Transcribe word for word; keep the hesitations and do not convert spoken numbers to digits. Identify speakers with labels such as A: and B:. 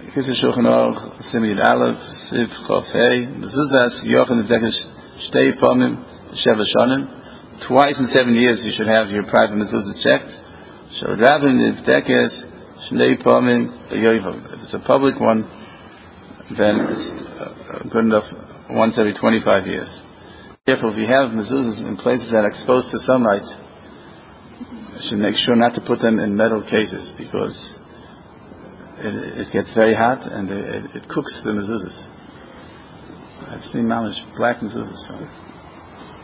A: Kisei Shulchan Aruch, Simid Aleph, Siv Chof Hey, Mezuzas, Yochen V'Dekesh, Shtei Pamim, Sheva Shonim. Twice in seven years you should have your private mezuzah checked. Shel Rabin V'Dekes, Shnei Pamim, Yoivam. If it's a public one, then it's uh, good enough once every twenty-five years. Therefore, if you have mezuzahs in places that are exposed to sunlight, you should make sure not to put them in metal cases, because it, it gets very hot and it, it, it cooks the mezuzahs. I've seen mamish black mezuzahs.